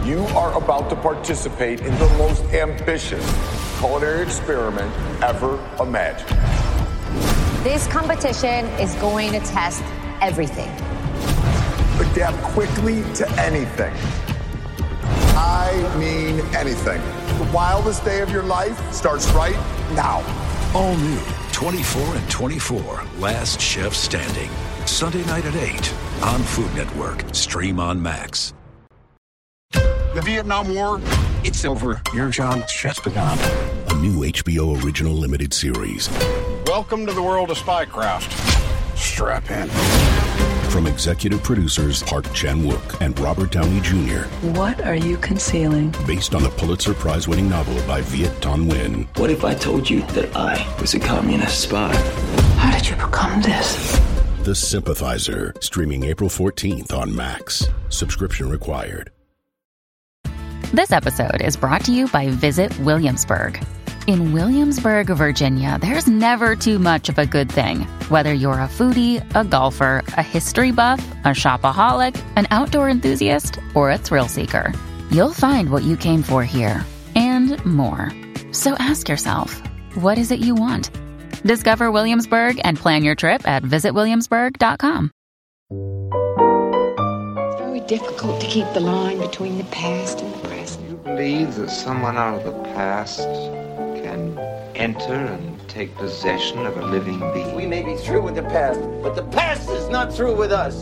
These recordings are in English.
You are about to participate in the most ambitious culinary experiment ever imagined. This competition is going to test everything. Adapt quickly to anything. I mean anything. The wildest day of your life starts right now. All new 24 and 24, Last Chef Standing. Sunday night at 8 on Food Network. Stream on Max. The Vietnam War, it's over. Your job just begun. A new HBO original limited series. Welcome to the world of spycraft. Strap in. From executive producers Park Chan-wook and Robert Downey Jr. What are you concealing? Based on the Pulitzer Prize-winning novel by Viet Thanh Nguyen. What if I told you that I was a communist spy? How did you become this? The Sympathizer, streaming April 14th on Max. Subscription required. This episode is brought to you by Visit Williamsburg. In Williamsburg, Virginia, there's never too much of a good thing. Whether you're a foodie, a golfer, a history buff, a shopaholic, an outdoor enthusiast, or a thrill seeker, you'll find what you came for here and more. So ask yourself, what is it you want? Discover Williamsburg and plan your trip at visitwilliamsburg.com. It's very difficult to keep the line between the past and the present. You believe that someone out of the past can enter and take possession of a living being? We may be through with the past, but the past is not through with us.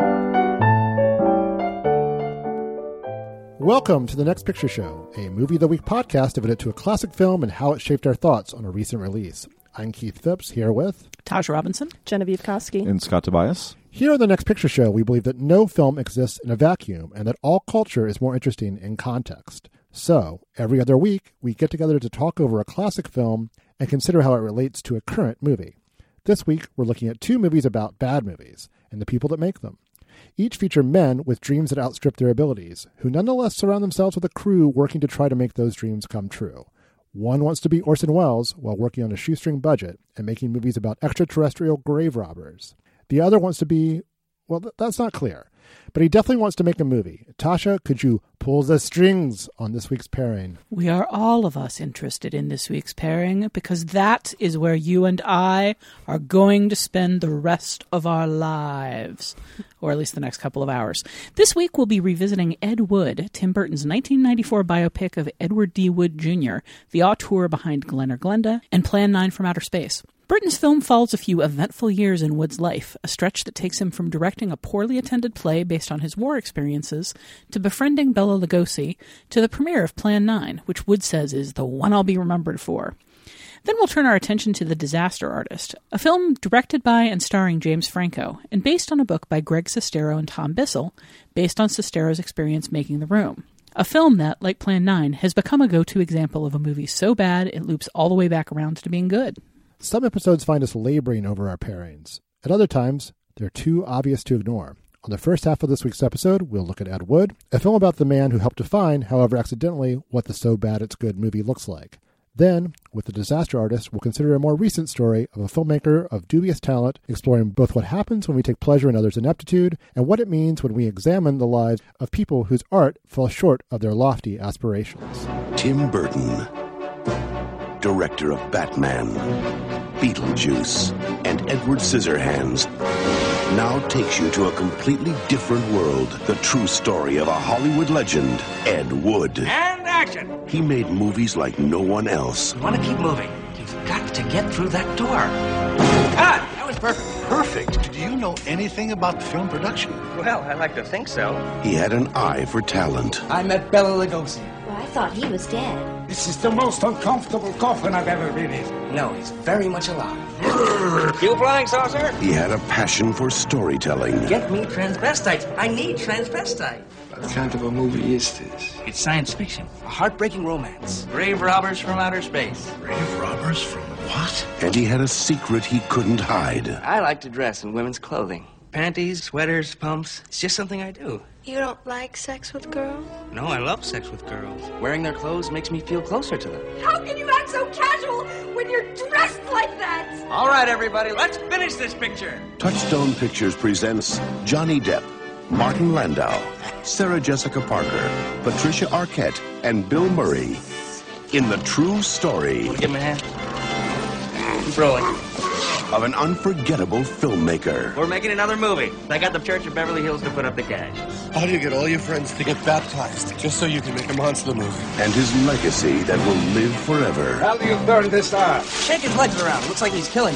Welcome to The Next Picture Show, a Movie of the Week podcast devoted to a classic film and how it shaped our thoughts on a recent release. I'm Keith Phipps, here with Taj Robinson, Genevieve Koski, and Scott Tobias. Here on The Next Picture Show, we believe that no film exists in a vacuum and that all culture is more interesting in context. So, every other week, we get together to talk over a classic film and consider how it relates to a current movie. This week, we're looking at two movies about bad movies and the people that make them. Each feature men with dreams that outstrip their abilities, who nonetheless surround themselves with a crew working to try to make those dreams come true. One wants to be Orson Welles while working on a shoestring budget and making movies about extraterrestrial grave robbers. The other wants to be, well, that's not clear. But he definitely wants to make a movie. Tasha, could you pull the strings on this week's pairing? We are all of us interested in this week's pairing because that is where you and I are going to spend the rest of our lives, or at least the next couple of hours. This week we'll be revisiting Ed Wood, Tim Burton's 1994 biopic of Edward D. Wood Jr., the auteur behind Glen or Glenda, and Plan 9 from Outer Space. Burton's film follows a few eventful years in Wood's life, a stretch that takes him from directing a poorly attended play based on his war experiences to befriending Bela Lugosi to the premiere of Plan 9, which Wood says is the one I'll be remembered for. Then we'll turn our attention to The Disaster Artist, a film directed by and starring James Franco, and based on a book by Greg Sestero and Tom Bissell, based on Sestero's experience making The Room. A film that, like Plan 9, has become a go-to example of a movie so bad it loops all the way back around to being good. Some episodes find us laboring over our pairings. At other times, they're too obvious to ignore. On the first half of this week's episode, we'll look at Ed Wood, a film about the man who helped define, however accidentally, what the so bad it's good movie looks like. Then, with The Disaster Artist, we'll consider a more recent story of a filmmaker of dubious talent, exploring both what happens when we take pleasure in others' ineptitude and what it means when we examine the lives of people whose art falls short of their lofty aspirations. Tim Burton, director of Batman, Beetlejuice, and Edward Scissorhands, now takes you to a completely different world. The true story of a Hollywood legend, Ed Wood. And action! He made movies like no one else. You want to keep moving. You've got to get through that door. Ah, that was perfect. Perfect. Do you know anything about film production? Well, I like to think so. He had an eye for talent. I met Bela Lugosi. Well, I thought he was dead. This is the most uncomfortable coffin I've ever been in. No, he's very much alive. You flying saucer? He had a passion for storytelling. Get me transvestites. I need transvestite. What kind of a movie is this? It's science fiction. A heartbreaking romance. Grave robbers from outer space. Grave robbers from what? And he had a secret he couldn't hide. I like to dress in women's clothing. Panties, sweaters, pumps. It's just something I do. You don't like sex with girls? No, I love sex with girls. Wearing their clothes makes me feel closer to them. How can you act so casual when you're dressed like that? All right, everybody, let's finish this picture. Touchstone Pictures presents Johnny Depp, Martin Landau, Sarah Jessica Parker, Patricia Arquette, and Bill Murray in the true story. Give him a hand. Keep rolling. Of an unforgettable filmmaker. We're making another movie. I got the Church of Beverly Hills to put up the cash. How do you get all your friends to get baptized just so you can make a monster movie? And his legacy that will live forever. How do you burn this arm? Shake his legs around. Looks like he's killing me.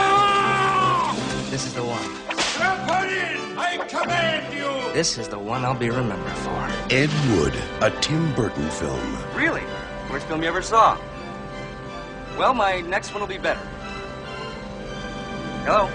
Ah! This is the one. Strap in! I command you! This is the one I'll be remembered for. Ed Wood, a Tim Burton film. Really? Worst film you ever saw? Well, my next one will be better. Hello?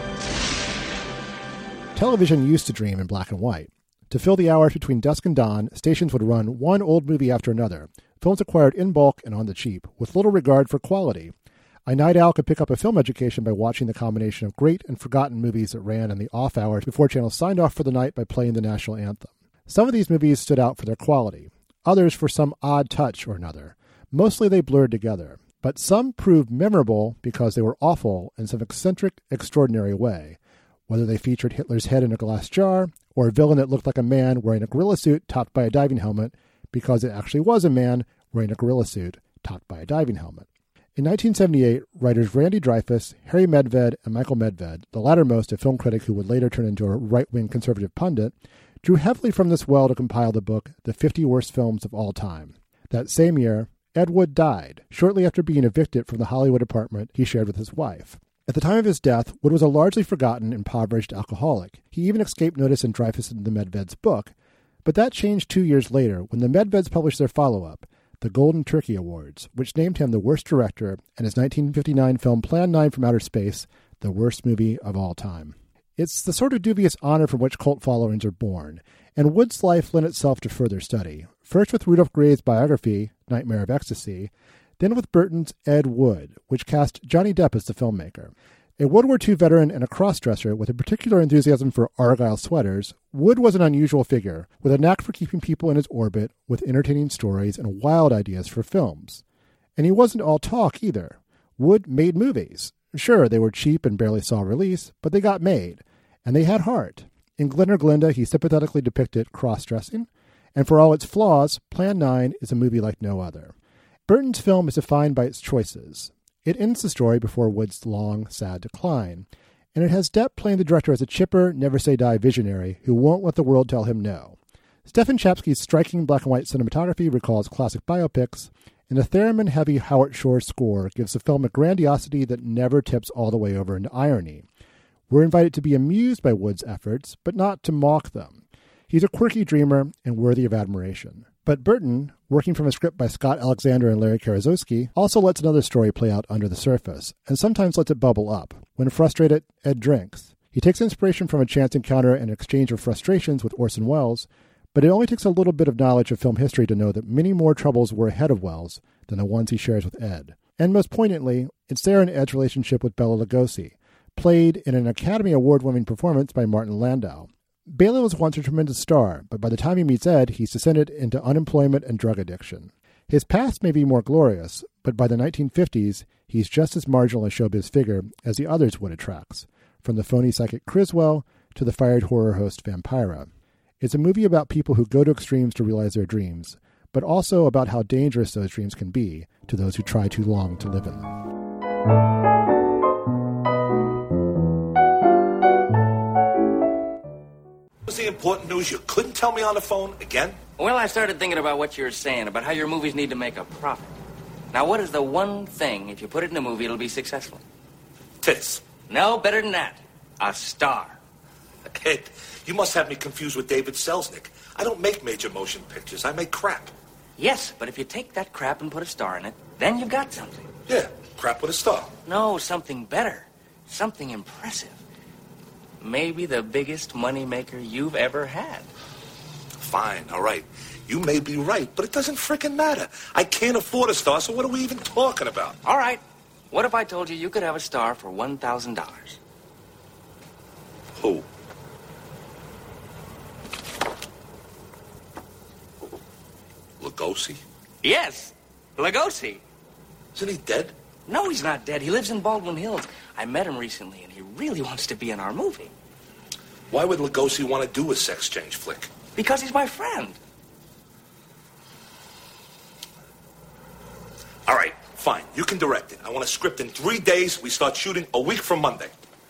Television used to dream in black and white. To fill the hours between dusk and dawn, stations would run one old movie after another, films acquired in bulk and on the cheap, with little regard for quality. A night owl could pick up a film education by watching the combination of great and forgotten movies that ran in the off hours before channels signed off for the night by playing the national anthem. Some of these movies stood out for their quality, others for some odd touch or another. Mostly they blurred together, but some proved memorable because they were awful in some eccentric, extraordinary way, whether they featured Hitler's head in a glass jar or a villain that looked like a man wearing a gorilla suit topped by a diving helmet because it actually was a man wearing a gorilla suit topped by a diving helmet. In 1978, writers Randy Dreyfuss, Harry Medved, and Michael Medved, the lattermost a film critic who would later turn into a right-wing conservative pundit, drew heavily from this well to compile the book The 50 Worst Films of All Time. That same year, Ed Wood died, shortly after being evicted from the Hollywood apartment he shared with his wife. At the time of his death, Wood was a largely forgotten, impoverished alcoholic. He even escaped notice in Dreyfuss and the Medved's book, but that changed 2 years later when the Medveds published their follow-up, the Golden Turkey Awards, which named him the worst director and his 1959 film Plan 9 from Outer Space, the worst movie of all time. It's the sort of dubious honor from which cult followings are born, and Wood's life lent itself to further study, first with Rudolph Gray's biography, Nightmare of Ecstasy, then with Burton's Ed Wood, which cast Johnny Depp as the filmmaker. A World War II veteran and a cross-dresser with a particular enthusiasm for Argyle sweaters, Wood was an unusual figure, with a knack for keeping people in his orbit with entertaining stories and wild ideas for films. And he wasn't all talk either. Wood made movies. Sure, they were cheap and barely saw release, but they got made. And they had heart. In Glen or Glinda, he sympathetically depicted cross-dressing, and for all its flaws, Plan 9 is a movie like no other. Burton's film is defined by its choices. It ends the story before Wood's long, sad decline, and it has Depp playing the director as a chipper, never-say-die visionary who won't let the world tell him no. Stephen Chapsky's striking black-and-white cinematography recalls classic biopics, and the theremin-heavy Howard Shore score gives the film a grandiosity that never tips all the way over into irony. We're invited to be amused by Wood's efforts, but not to mock them. He's a quirky dreamer and worthy of admiration. But Burton, working from a script by Scott Alexander and Larry Karaszewski, also lets another story play out under the surface, and sometimes lets it bubble up. When frustrated, Ed drinks. He takes inspiration from a chance encounter and exchange of frustrations with Orson Welles, but it only takes a little bit of knowledge of film history to know that many more troubles were ahead of Welles than the ones he shares with Ed. And most poignantly, it's there in Ed's relationship with Bela Lugosi, played in an Academy Award-winning performance by Martin Landau. Bela was once a tremendous star, but by the time he meets Ed, he's descended into unemployment and drug addiction. His past may be more glorious, but by the 1950s, he's just as marginal a showbiz figure as the others Wood attracts, from the phony psychic Criswell to the fired horror host Vampira. It's a movie about people who go to extremes to realize their dreams, but also about how dangerous those dreams can be to those who try too long to live in them. What's the important news you couldn't tell me on the phone again? Well, I started thinking about what you were saying, about how your movies need to make a profit. Now, what is the one thing, if you put it in a movie, it'll be successful? Tits. No, better than that. A star. Ed, you must have me confused with David Selznick. I don't make major motion pictures. I make crap. Yes, but if you take that crap and put a star in it, then you've got something. Yeah, crap with a star. No, something better. Something impressive. Maybe the biggest moneymaker you've ever had. Fine, all right. You may be right, but it doesn't frickin' matter. I can't afford a star, so what are we even talking about? All right. What if I told you you could have a star for $1,000? Who? Lugosi? Yes, Lugosi. Isn't he dead? No, he's not dead. He lives in Baldwin Hills. I met him recently, and he really wants to be in our movie. Why would Lugosi want to do a sex change flick? Because he's my friend. All right, fine. You can direct it. I want a script in 3 days. We start shooting a week from Monday.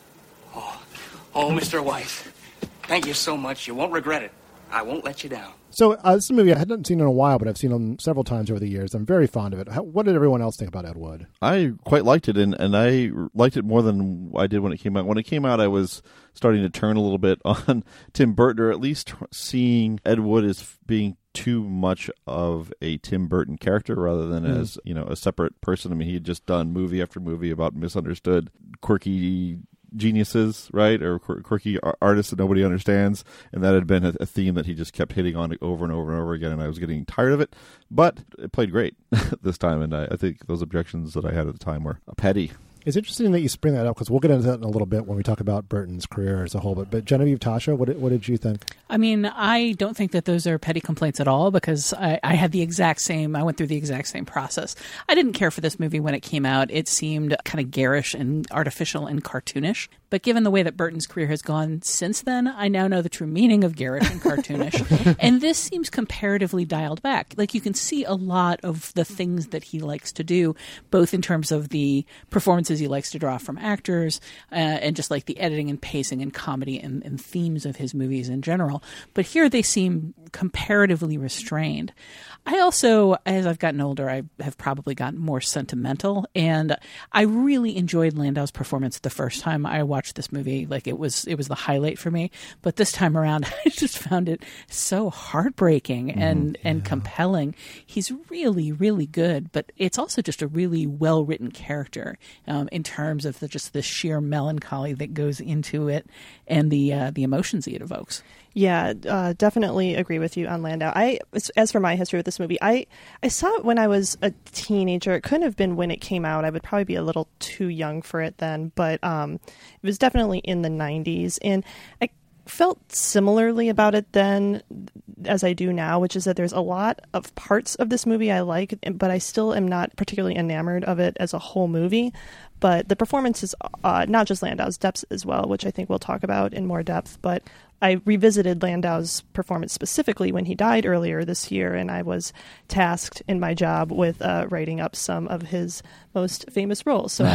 Oh, Mr. Weiss, thank you so much. You won't regret it. I won't let you down. So this is a movie I hadn't seen in a while, but I've seen them several times over the years. I'm very fond of it. What did everyone else think about Ed Wood? I quite liked it, and I liked it more than I did when it came out. When it came out, I was starting to turn a little bit on Tim Burton, or at least seeing Ed Wood as being too much of a Tim Burton character rather than as, a separate person. I mean, he had just done movie after movie about misunderstood, quirky geniuses, right, or quirky artists that nobody understands, and that had been a theme that he just kept hitting on over and over and over again, and I was getting tired of it, but it played great this time, and I think those objections that I had at the time were petty. It's interesting that you bring that up, because we'll get into that in a little bit when we talk about Burton's career as a whole. But Genevieve, Tasha, what did you think? I mean, I don't think that those are petty complaints at all, because I had the exact same, I went through the exact same process. I didn't care for this movie when it came out. It seemed kind of garish and artificial and cartoonish. But given the way that Burton's career has gone since then, I now know the true meaning of garish and cartoonish. And this seems comparatively dialed back. Like, you can see a lot of the things that he likes to do, both in terms of the performances he likes to draw from actors and just like the editing and pacing and comedy and themes of his movies in general. But here they seem comparatively restrained. I also, as I've gotten older, I have probably gotten more sentimental, and I really enjoyed Landau's performance the first time I watched this movie. Like, it was the highlight for me. But this time around, I just found it so heartbreaking and compelling. He's really, really good, but it's also just a really well-written character in terms of just the sheer melancholy that goes into it and the emotions it evokes. Yeah, definitely agree with you on Landau. As for my history with this movie, I saw it when I was a teenager. It couldn't have been when it came out. I would probably be a little too young for it then, but it was definitely in the 90s. And I felt similarly about it then as I do now, which is that there's a lot of parts of this movie I like, but I still am not particularly enamored of it as a whole movie. But the performance is not just Landau's, Depp's as well, which I think we'll talk about in more depth. But I revisited Landau's performance specifically when he died earlier this year, and I was tasked in my job with writing up some of his most famous roles. So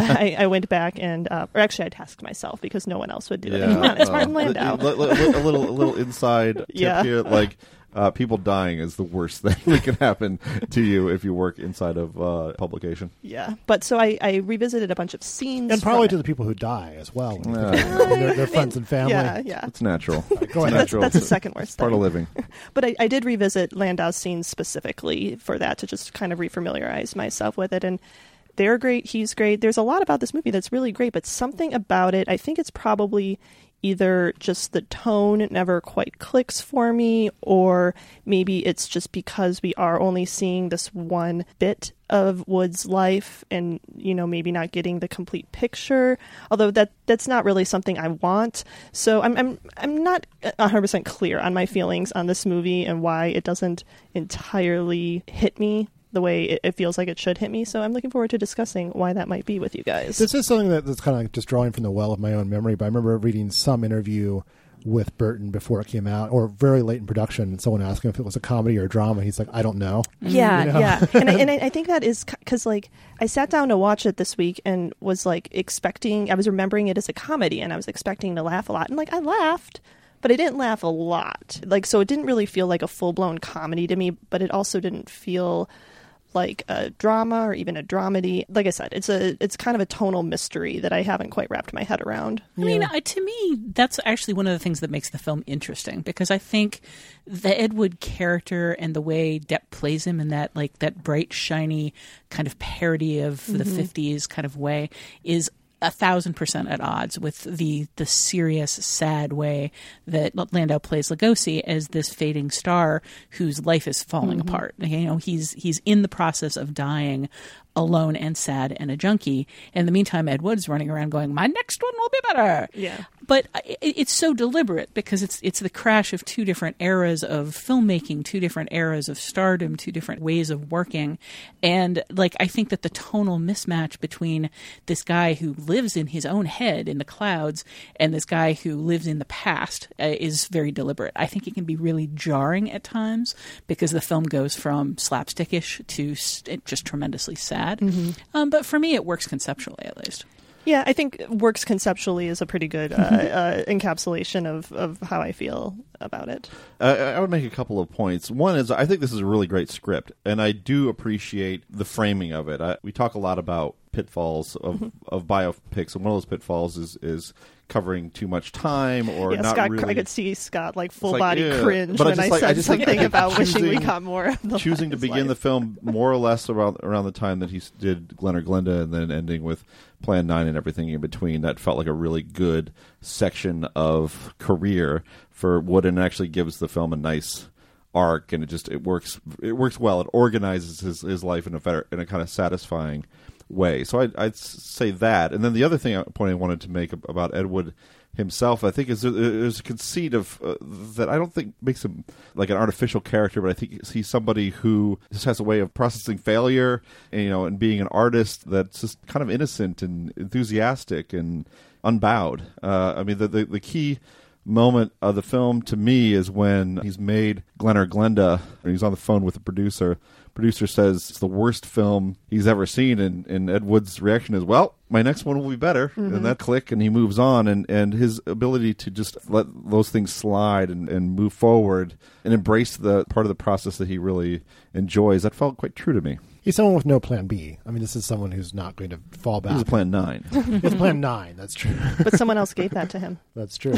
I went back and, or actually I tasked myself because no one else would do it. Come on, it's Martin Landau. A little inside tip here, like, people dying is the worst thing that can happen to you if you work inside of publication. Yeah, but so I revisited a bunch of scenes. And probably to the people who die as well. Their friends and family. Yeah. It's natural. Go ahead. That's the second worst thing. Part of living. But I did revisit Landau's scenes specifically for that, to just kind of refamiliarize myself with it. And they're great. He's great. There's a lot about this movie that's really great, but something about it, I think it's probably either just the tone never quite clicks for me, or maybe it's just because we are only seeing this one bit of Wood's life and, maybe not getting the complete picture, although that's not really something I want. So I'm not 100% clear on my feelings on this movie and why it doesn't entirely hit me the way it feels like it should hit me. So I'm looking forward to discussing why that might be with you guys. This is something that's kind of like just drawing from the well of my own memory, but I remember reading some interview with Burton before it came out, or very late in production, and someone asked him if it was a comedy or a drama. He's like, I don't know. Yeah, yeah. And I think that is because, like, I sat down to watch it this week and was, like, I was remembering it as a comedy, and I was expecting to laugh a lot. And, like, I laughed, but I didn't laugh a lot. Like, so it didn't really feel like a full-blown comedy to me, but it also didn't feel like a drama or even a dramedy. Like I said, it's kind of a tonal mystery that I haven't quite wrapped my head around. I mean, to me, that's actually one of the things that makes the film interesting, because I think the Ed Wood character and the way Depp plays him in that, like, that bright, shiny kind of parody of the 50s kind of way is 1,000% at odds with the serious, sad way that Landau plays Lugosi as this fading star whose life is falling apart. He's in the process of dying alone and sad and a junkie. In the meantime, Ed Wood's running around going, my next one will be better. Yeah. But it's so deliberate because it's the crash of two different eras of filmmaking, two different eras of stardom, two different ways of working. And like, I think that the tonal mismatch between this guy who lives in his own head in the clouds and this guy who lives in the past is very deliberate. I think it can be really jarring at times because the film goes from slapstickish to just tremendously sad. Mm-hmm. But for me, it works conceptually, at least. Yeah, I think works conceptually is a pretty good encapsulation of how I feel about it. I would make a couple of points. One is I think this is a really great script, and I do appreciate the framing of it. We talk a lot about pitfalls of biopics, and one of those pitfalls is covering too much time or not Scott, really. I could see Scott full body cringe but when I said something about wishing we got more of the choosing to begin the film more or less around the time that he did Glen or Glenda, and then ending with Plan 9 and everything in between. That felt like a really good section of career for Wood, and actually gives the film a nice arc, and it works well. It organizes his life in a kind of satisfying way. So I'd say that. And then the other point I wanted to make about Ed Wood himself, I think, is there's a conceit of that I don't think makes him like an artificial character, but I think he's somebody who just has a way of processing failure, and being an artist that's just kind of innocent and enthusiastic and unbowed. I mean, the key moment of the film to me is when he's made Glen or Glenda, and he's on the phone with the producer. Producer says it's the worst film he's ever seen, and Ed Wood's reaction is, well, my next one will be better. Mm-hmm. And that click, and he moves on, and his ability to just let those things slide and move forward and embrace the part of the process that he really enjoys, that felt quite true to me. He's someone with no plan B. I mean, this is someone who's not going to fall back. He's Plan 9. It's Plan 9, that's true. But someone else gave that to him. That's true.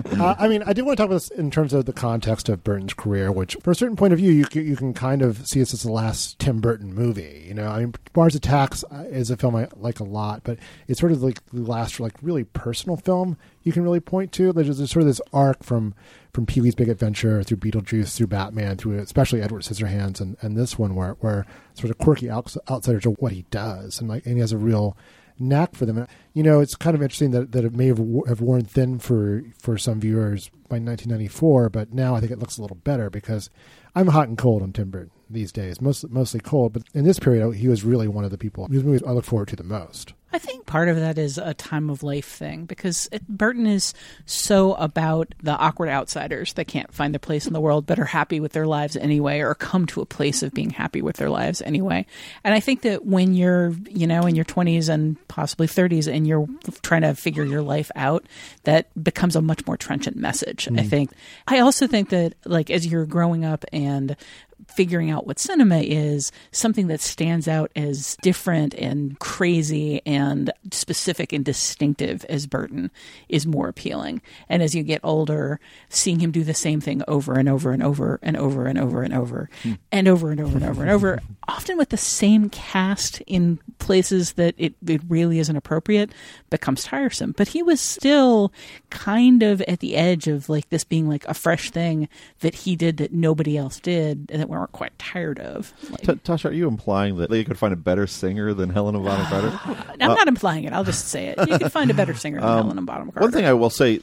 I mean, I do want to talk about this in terms of the context of Burton's career, which, from a certain point of view, you can kind of see this as the last Tim Burton movie. I mean, Mars Attacks is a film I like a lot, but it's sort of like the last really personal film you can really point to. There's sort of this arc from Pee-wee's Big Adventure through Beetlejuice through Batman through especially Edward Scissorhands and this one where sort of quirky outsiders are what he does, and he has a real knack for them. It's kind of interesting that it may have worn thin for some viewers by 1994, but now I think it looks a little better because I'm hot and cold on Tim Burton these days, mostly cold, but in this period he was really one of the people whose movies I look forward to the most. I think part of that is a time of life thing because Burton is so about the awkward outsiders that can't find their place in the world but are happy with their lives anyway, or come to a place of being happy with their lives anyway. And I think that when you're, in your 20s and possibly 30s and you're trying to figure your life out, that becomes a much more trenchant message, I think. I also think that as you're growing up and figuring out what cinema is, something that stands out as different and crazy and specific and distinctive as Burton is more appealing. And as you get older, seeing him do the same thing over and over and over and over and over and over and over and over and over and over, often with the same cast in places that it really isn't appropriate, becomes tiresome. But he was still kind of at the edge of this being a fresh thing that he did that nobody else did and that we weren't quite tired of. Tasha, are you implying that you could find a better singer than Helena Bonham Carter? I'm not implying it. I'll just say it. You could find a better singer than Helena Bonham Carter. One thing I will say,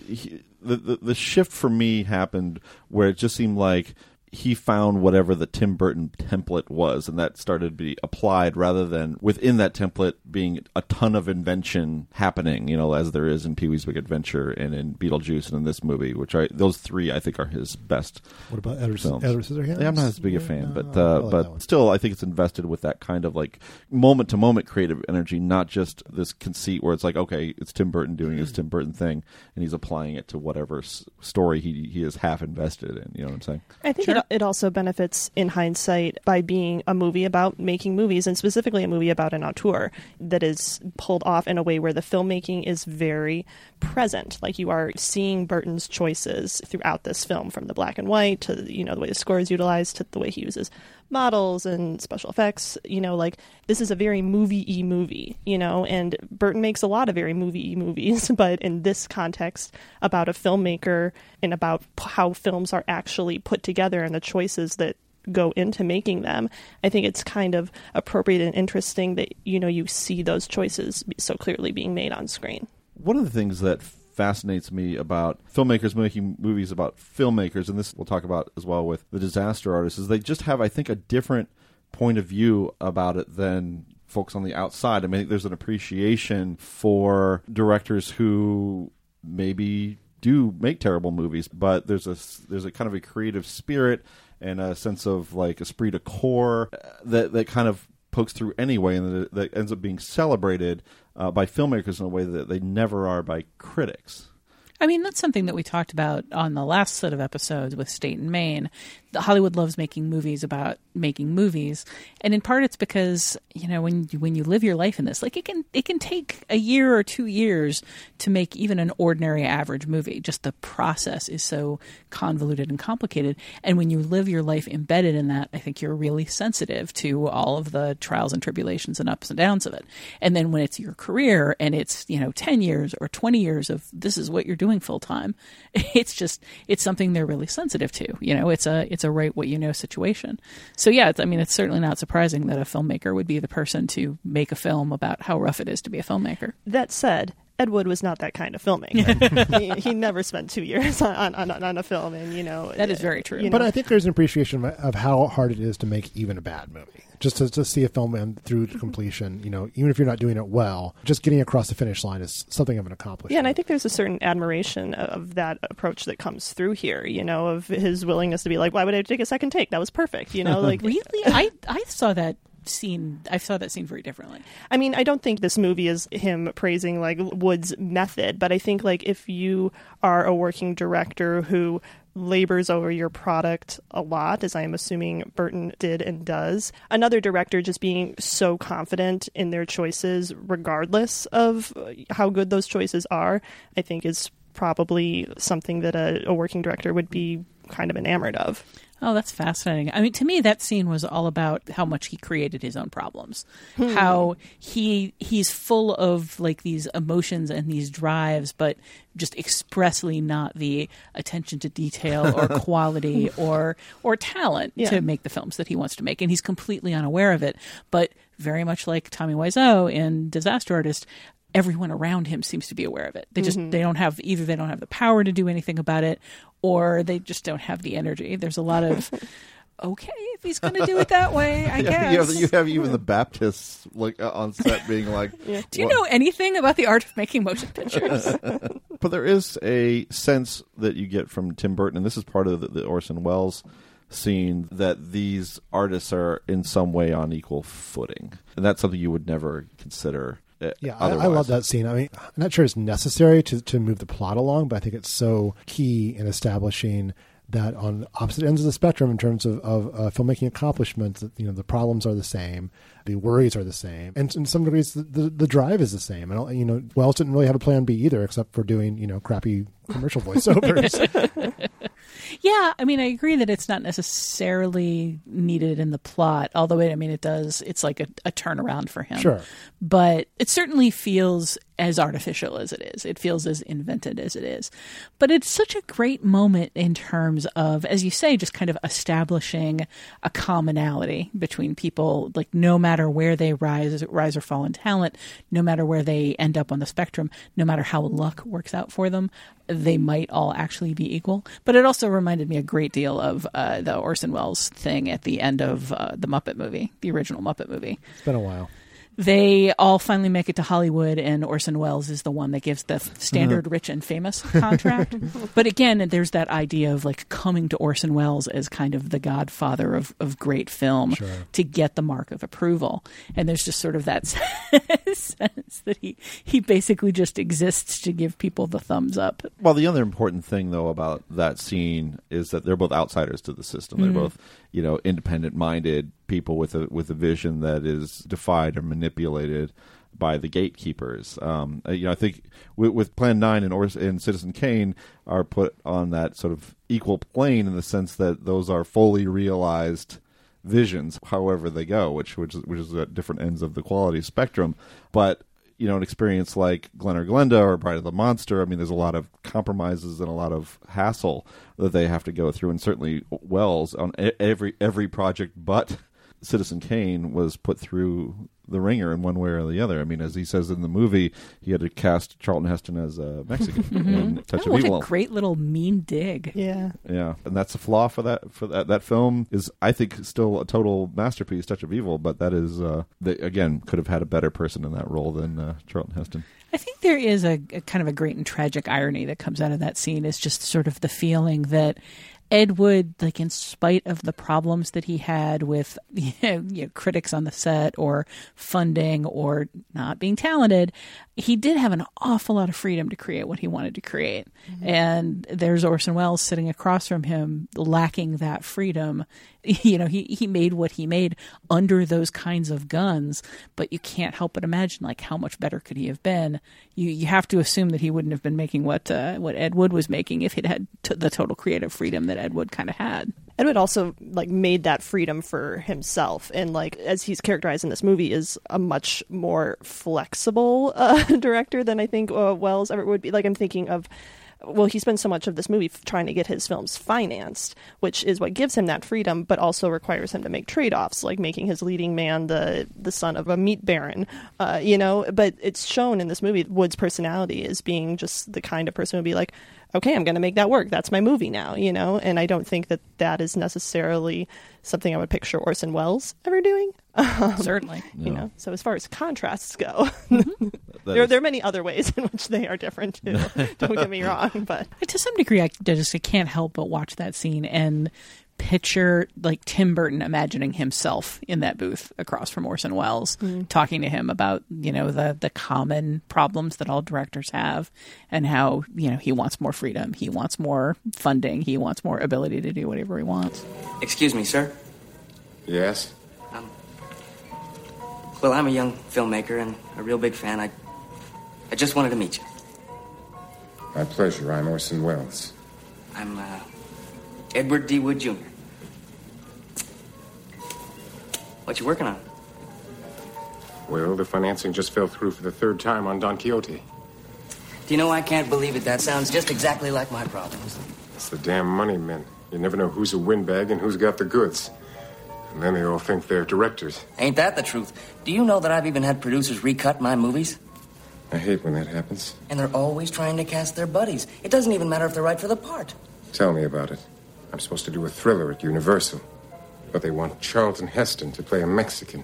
the shift for me happened where it just seemed like he found whatever the Tim Burton template was, and that started to be applied rather than within that template being a ton of invention happening, as there is in Pee-wee's Big Adventure and in Beetlejuice and in this movie, those three I think are his best. What about Edward Scissorhands? Yeah, I'm not as big a fan, but still I think it's invested with that kind of moment to moment creative energy, not just this conceit where it's okay, it's Tim Burton doing his Tim Burton thing and he's applying it to whatever story he is half invested in. You know what I'm saying? I think it also benefits in hindsight by being a movie about making movies, and specifically a movie about an auteur that is pulled off in a way where the filmmaking is very present. You are seeing Burton's choices throughout this film, from the black and white to the way the score is utilized to the way he uses models and special effects. This is a very movie-y movie, and Burton makes a lot of very movie-y movies, but in this context about a filmmaker and about how films are actually put together and the choices that go into making them, I think it's kind of appropriate and interesting that, you see those choices so clearly being made on screen. One of the things that fascinates me about filmmakers making movies about filmmakers, and this we'll talk about as well with the disaster artists, is they just have, I think, a different point of view about it than folks on the outside. I mean, there's an appreciation for directors who maybe do make terrible movies, but there's a kind of a creative spirit and a sense of like esprit de corps that kind of pokes through anyway, and that ends up being celebrated by filmmakers in a way that they never are by critics. I mean, that's something that we talked about on the last set of episodes with State and Maine. Hollywood loves making movies about making movies, and in part it's because when you live your life in this, like it can take a year or 2 years to make even an ordinary average movie. Just the process is so convoluted and complicated, and when you live your life embedded in that, I think you're really sensitive to all of the trials and tribulations and ups and downs of it. And then when it's your career and it's 10 years or 20 years of this is what you're doing full time, it's something they're really sensitive to. It's a right what you know situation. So yeah, it's certainly not surprising that a filmmaker would be the person to make a film about how rough it is to be a filmmaker. That said, Ed Wood was not that kind of filmmaker. he never spent 2 years on a film, and that is very true. But I think there's an appreciation of how hard it is to make even a bad movie. Just to see a film end through to completion, even if you're not doing it well, just getting across the finish line is something of an accomplishment. Yeah, and I think there's a certain admiration of that approach that comes through here, of his willingness to be like, why would I take a second take? That was perfect, like really? I saw that scene very differently. I mean, I don't think this movie is him praising like Wood's method, but I think like if you are a working director who labors over your product a lot, as I am assuming Burton did and does, another director just being so confident in their choices regardless of how good those choices are, I think is probably something that a working director would be kind of enamored of. Oh, that's fascinating. I mean, to me, that scene was all about how much he created his own problems. How he's full of like these emotions and these drives, but just expressly not the attention to detail or quality or talent to make the films that he wants to make. And he's completely unaware of it. But very much like Tommy Wiseau in Disaster Artist, everyone around him seems to be aware of it. They don't have the power to do anything about it, or they just don't have the energy. There's a lot of okay, if he's going to do it that way, I guess. You have even the Baptists like on set being like, do you know anything about the art of making motion pictures? But there is a sense that you get from Tim Burton, and this is part of the Orson Welles scene, that these artists are in some way on equal footing, and that's something you would never consider. Yeah, I love that scene. I mean, I'm not sure it's necessary to move the plot along, but I think it's so key in establishing that on opposite ends of the spectrum in terms of filmmaking accomplishments, that the problems are the same, the worries are the same, and in some degrees the drive is the same. And Wells didn't really have a plan B either, except for doing crappy commercial voiceovers. Yeah, I mean, I agree that it's not necessarily needed in the plot, although it does. It's like a turnaround for him. Sure. But it certainly feels as artificial as it is. It feels as invented as it is. But it's such a great moment in terms of, as you say, just kind of establishing a commonality between people, like no matter where they rise or fall in talent, no matter where they end up on the spectrum, no matter how luck works out for them, they might all actually be equal. But it also reminded me a great deal of the Orson Welles thing at the end of the Muppet movie, the original Muppet movie. It's been a while. They all finally make it to Hollywood, and Orson Welles is the one that gives the standard rich and famous contract. But again, there's that idea of like coming to Orson Welles as kind of the godfather of great film to get the mark of approval. And there's just sort of that sense that he basically just exists to give people the thumbs up. Well, the other important thing, though, about that scene is that they're both outsiders to the system. They're both, independent-minded people with a vision that is defied or manipulated by the gatekeepers. I think with Plan 9 and Citizen Kane are put on that sort of equal plane in the sense that those are fully realized visions, however they go, which is at different ends of the quality spectrum. But an experience like Glen or Glenda or Bride of the Monster, I mean, there's a lot of compromises and a lot of hassle that they have to go through, and certainly Wells on every project but Citizen Kane was put through the ringer in one way or the other. I mean, as he says in the movie, he had to cast Charlton Heston as a Mexican in Touch of Evil. What a great little mean dig. Yeah. Yeah, and that's a flaw for that. That film is, I think, still a total masterpiece, Touch of Evil, but that is, they, again, could have had a better person in that role than Charlton Heston. I think there is a kind of a great and tragic irony that comes out of that scene, is just sort of the feeling that Ed Wood, like, in spite of the problems that he had with critics on the set or funding or not being talented, he did have an awful lot of freedom to create what he wanted to create. Mm-hmm. And there's Orson Welles sitting across from him, lacking that freedom. He made what he made under those kinds of guns, but you can't help but imagine, like, how much better could he have been? You have to assume that he wouldn't have been making what Ed Wood was making if he'd had the total creative freedom that Ed Wood kind of had. Ed Wood also, like, made that freedom for himself, and, like, as he's characterized in this movie, is a much more flexible director than I think Wells ever would be. Like, I'm thinking of, well, he spends so much of this movie trying to get his films financed, which is what gives him that freedom, but also requires him to make trade-offs, like making his leading man the son of a meat baron, But it's shown in this movie, Wood's personality as being just the kind of person who would be like, okay, I'm going to make that work. That's my movie now, And I don't think that is necessarily something I would picture Orson Welles ever doing. Certainly. No. So as far as contrasts go, there are many other ways in which they are different too. Don't get me wrong, but to some degree, I can't help but watch that scene and picture, like, Tim Burton imagining himself in that booth across from Orson Welles, talking to him about, the common problems that all directors have, and how, he wants more freedom, he wants more funding, he wants more ability to do whatever he wants. Excuse me, sir. Yes? Well, I'm a young filmmaker and a real big fan. I just wanted to meet you. My pleasure. I'm Orson Welles. I'm Edward D. Wood, Jr. What you working on? Well, the financing just fell through for the third time on Don Quixote. Do you know, I can't believe it. That sounds just exactly like my problems. It's the damn money men. You never know who's a windbag and who's got the goods. And then they all think they're directors. Ain't that the truth? Do you know that I've even had producers recut my movies? I hate when that happens. And they're always trying to cast their buddies. It doesn't even matter if they're right for the part. Tell me about it. I'm supposed to do a thriller at Universal. But they want Charlton Heston to play a Mexican.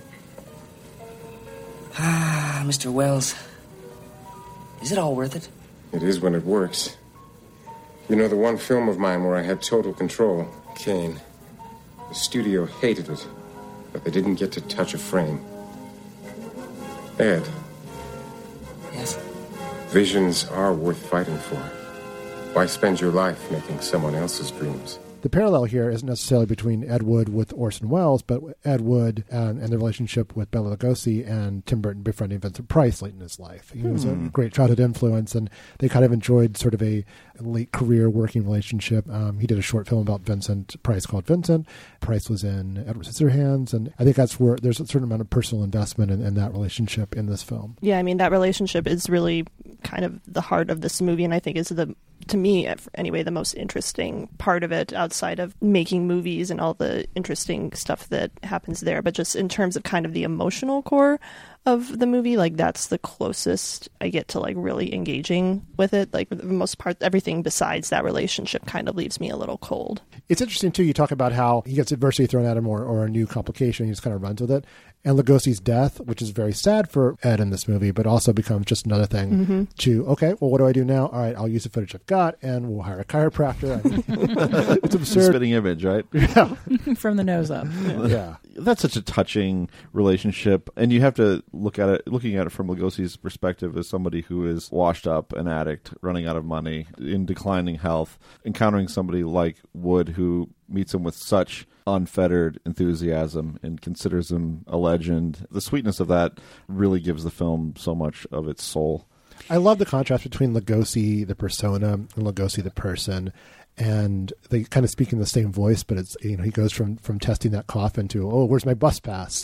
Ah, Mr. Welles. Is it all worth it? It is when it works. You know, the one film of mine where I had total control, Kane. The studio hated it, but they didn't get to touch a frame. Ed. Yes? Visions are worth fighting for. Why spend your life making someone else's dreams? The parallel here isn't necessarily between Ed Wood with Orson Welles, but Ed Wood and the relationship with Bela Lugosi and Tim Burton befriending Vincent Price late in his life. He was a great childhood influence, and they kind of enjoyed sort of a late career working relationship. He did a short film about Vincent Price called Vincent. Price was in Edward Scissorhands, and I think that's where there's a certain amount of personal investment in that relationship in this film. Yeah, I mean, that relationship is really kind of the heart of this movie, and I think is to me, anyway, the most interesting part of it, outside of making movies and all the interesting stuff that happens there. But just in terms of kind of the emotional core of the movie, like, that's the closest I get to, like, really engaging with it. Like, for the most part, everything besides that relationship kind of leaves me a little cold. It's interesting, too, you talk about how he gets adversity thrown at him or a new complication, he just kind of runs with it. And Lugosi's death, which is very sad for Ed in this movie, but also becomes just another thing to, okay, well, what do I do now? All right, I'll use the footage I've got, and we'll hire a chiropractor. It's absurd. Spitting image, right? Yeah. From the nose up. Yeah. That's such a touching relationship, and you have to looking at it from Lugosi's perspective as somebody who is washed up, an addict, running out of money, in declining health, encountering somebody like Wood who meets him with such unfettered enthusiasm and considers him a legend. The sweetness of that really gives the film so much of its soul. I love the contrast between Lugosi, the persona, and Lugosi, the person. and they kind of speak in the same voice, but it's, he goes from testing that coffin to, oh, where's my bus pass?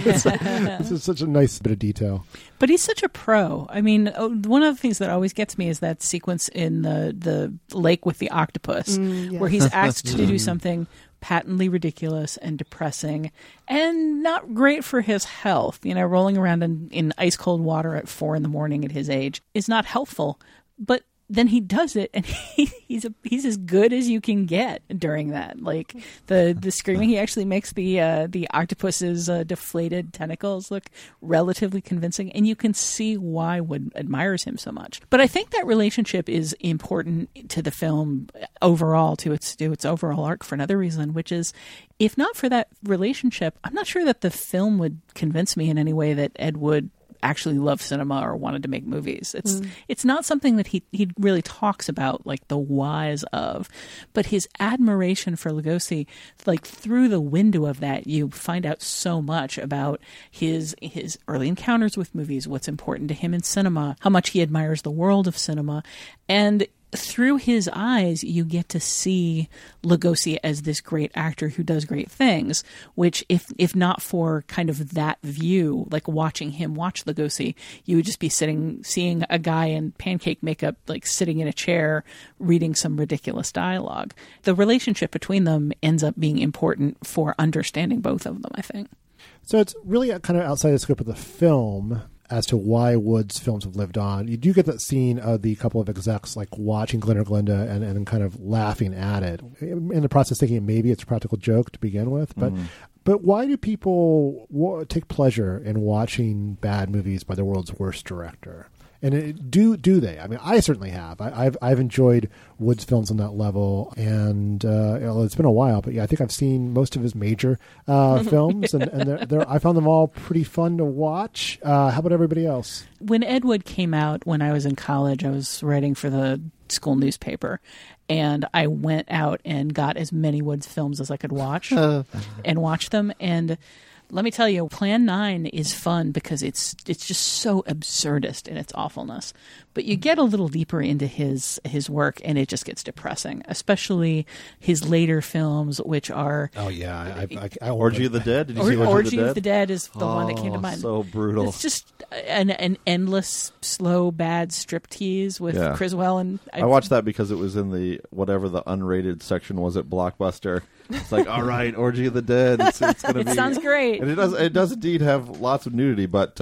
This is such a nice bit of detail. But he's such a pro. I mean, one of the things that always gets me is that sequence in the lake with the octopus, where he's asked to do something patently ridiculous and depressing and not great for his health. Rolling around in ice cold water at 4 a.m. at his age is not helpful. But then he does it, and he's as good as you can get during that. Like the screaming, he actually makes the octopus's deflated tentacles look relatively convincing, and you can see why Wood admires him so much. But I think that relationship is important to the film overall, to its overall arc, for another reason, which is, if not for that relationship, I'm not sure that the film would convince me in any way that Ed Wood actually loved cinema or wanted to make movies. It's not something that he really talks about, like the whys of, but his admiration for Lugosi, like through the window of that, you find out so much about his early encounters with movies, what's important to him in cinema, how much he admires the world of cinema, and through his eyes, you get to see Lugosi as this great actor who does great things, which if not for kind of that view, like watching him watch Lugosi, you would just be seeing a guy in pancake makeup, like sitting in a chair, reading some ridiculous dialogue. The relationship between them ends up being important for understanding both of them, I think. So it's really kind of outside the scope of the film as to why Wood's films have lived on. You do get that scene of the couple of execs like watching Glen or Glenda and kind of laughing at it, in the process thinking maybe it's a practical joke to begin with. But why do people take pleasure in watching bad movies by the world's worst director? And do they? I mean, I certainly have. I've enjoyed Wood's films on that level, and it's been a while, but yeah, I think I've seen most of his major films, and I found them all pretty fun to watch. How about everybody else? When Ed Wood came out, when I was in college, I was writing for the school newspaper, and I went out and got as many Wood's films as I could watch and watch them. And let me tell you, Plan 9 is fun because it's just so absurdist in its awfulness. But you get a little deeper into his work, and it just gets depressing, especially his later films, which are... Oh, yeah. I Orgy of the Dead? Did you see Orgy of the Dead is the one that came to mind. So brutal. It's just an endless, slow, bad striptease with Criswell. And I watched that because it was in the whatever the unrated section was at Blockbuster. It's like, all right, Orgy of the Dead. It's gonna it sounds great. And it does indeed have lots of nudity, but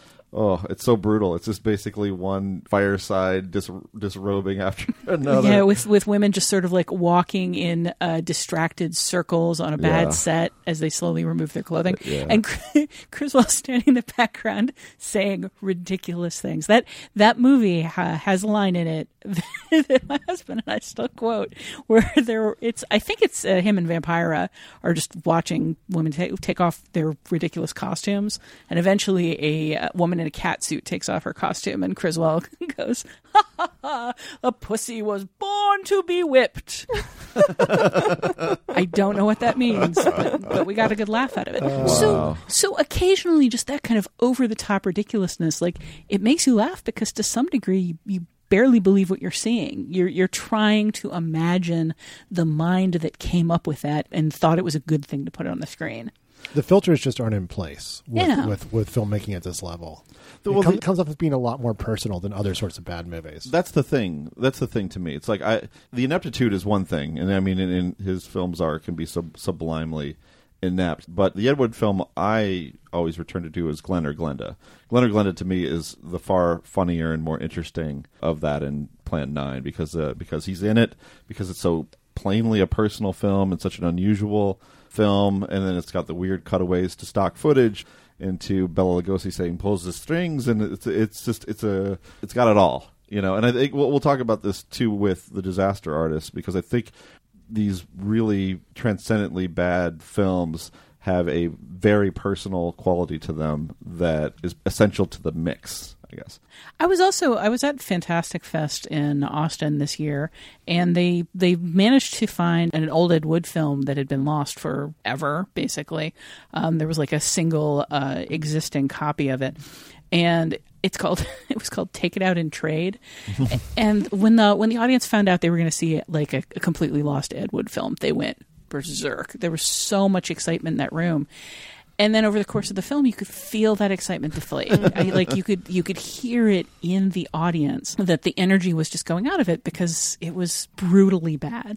it's so brutal. It's just basically one fireside disrobing after another. Yeah, with women just sort of like walking in distracted circles on a bad set as they slowly remove their clothing. Yeah. And Criswell standing in the background saying ridiculous things. That movie has a line in it that my husband and I still quote, where I think it's him and Vampira are just watching women take off their ridiculous costumes, and eventually a woman in a cat suit takes off her costume, and Criswell goes, "Ha ha ha! A pussy was born to be whipped." I don't know what that means, but we got a good laugh out of it. Wow. So occasionally, just that kind of over the top ridiculousness, like it makes you laugh because to some degree you barely believe what you're seeing. You're trying to imagine the mind that came up with that and thought it was a good thing to put it on the screen. The filters just aren't in place with filmmaking at this level. It comes off as being a lot more personal than other sorts of bad movies. That's the thing. That's the thing to me. It's like the ineptitude is one thing, and I mean, in his films can be sublimely inept. But the Ed Wood film I always return to is Glen or Glenda. Glen or Glenda to me is the far funnier and more interesting of that in Plan 9 because he's in it, because it's so plainly a personal film and such an unusual film, and then it's got the weird cutaways to stock footage into Bela Lugosi saying pulls the strings, and it's got it all, you know. And I think we'll talk about this too with The Disaster Artist, because I think these really transcendently bad films have a very personal quality to them that is essential to the mix, I guess. I was at Fantastic Fest in Austin this year, and they managed to find an old Ed Wood film that had been lost forever, basically. There was like a single existing copy of it. and it was called Take It Out in Trade. And when the audience found out they were going to see like a completely lost Ed Wood film, they went berserk. There was so much excitement in that room. And then over the course of the film, you could feel that excitement deflate. You could hear it in the audience, that the energy was just going out of it because it was brutally bad.